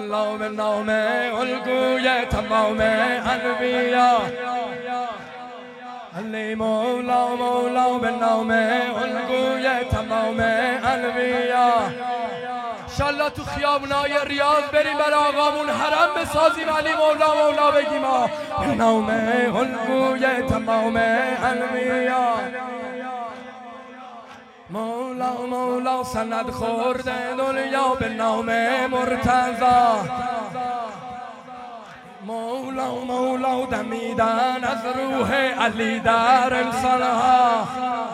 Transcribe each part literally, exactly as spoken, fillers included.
الله به نام الگوی تمام انبیا. علی مولا مولا به نام الگوی تمام انبیا. انشالله تو خیابونای ریاض بریم بر آقامون حرم بسازیم، علی مولا مولا بگیم به نام الگوی تمام انبیا. مولا مولا سند خورده دنیا به نام مرتضی. مولا مولا دمیدن از روح علی در انسانها.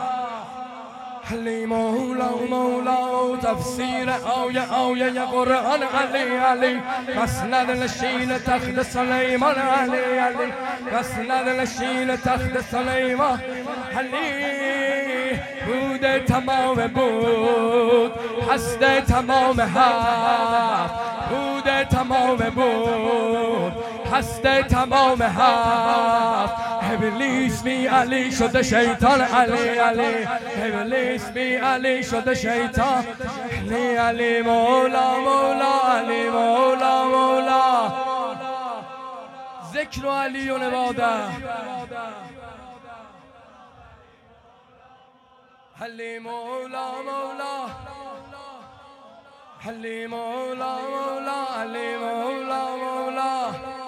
علی مولا مولا تفسیر آیه آیه قرآن علی علی. مسند نشین تخت سلیمان علی علی. مسند نشین تخت سلیمان علی. بود تمام بود هست تمام هست. بود تمام بود هست تمام هست. ابلیس بی علی شده شیطان علی علی. ابلیس بی علی شده شیطان علی علی. مولا مولا علی مولا مولا. ذکر علی و نواده علی مولا مولا. علی مولا مولا علی مولا مولا.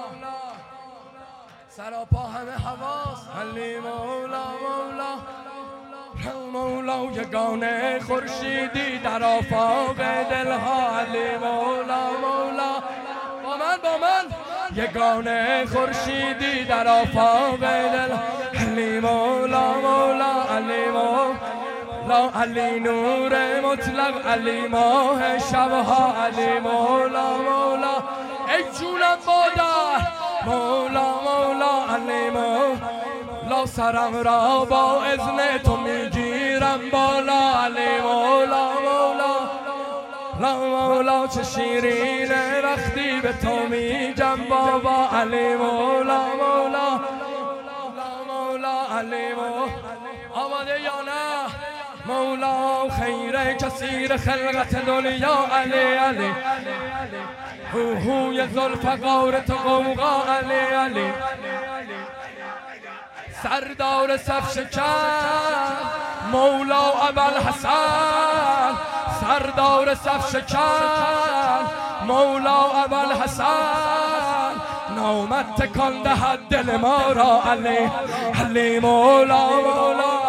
سراپا همه حواس علی مولا مولا. مولا یگانه خورشیدی در آفاق دلها علی مولا مولا. با من با من. یگانه خورشیدی در آفاق دلها علی مولا مولا علی مولا. علی نور مطلق علی ماه شبها علی مولا مولا. ای جونم مادر مولا مولا علی مولا. سرم را با اذن تو میگیرم بالا علی مولا مولا. لا مولا چه شیرینه وقتی به تو میگم بابا علی مولا مولا. لا مولا علی مولا. آماده یا نه؟ مولا خیر کثیر خلقت دنیا علی علی. هوی ذوالفقار تو قوقا علی علی. سردار صف شکن مولا ابوالحسن. سردار صف شکن مولا ابوالحسن. نامت تکان دهد دل ما را علی. علی مولا مولا.